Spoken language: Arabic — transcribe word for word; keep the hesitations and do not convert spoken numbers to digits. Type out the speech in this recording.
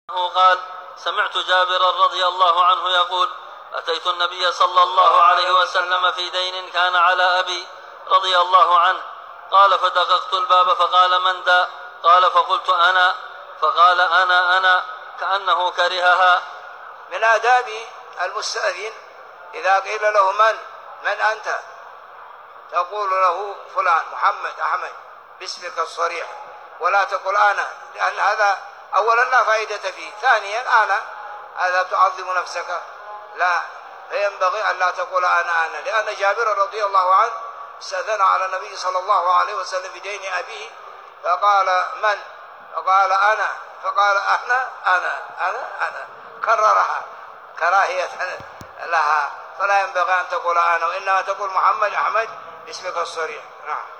قال: سمعت جابرا رضي الله عنه يقول: أتيت النبي صلى الله عليه وسلم في دين كان على أبي رضي الله عنه. قال: فدققت الباب فقال: من ذا؟ قال: فقلت: أنا. فقال: أنا أنا، كأنه كرهها. من آداب المستأذن إذا قيل له من من أنت تقول له فلان محمد أحمد باسمك الصريح، ولا تقل أنا، لأن هذا أولا لا فائدة فيه، ثانيا أنا هذا تعظم نفسك، لا، فينبغي أن لا تقول أنا أنا، لأن جابر رضي الله عنه استأذن على النبي صلى الله عليه وسلم بدين أبيه فقال: من؟ فقال: أنا. فقال: أنا أنا أنا أنا، كررها كراهية لها، فلا ينبغي أن تقول أنا، وإنما تقول محمد أحمد باسمك الصريح. نعم.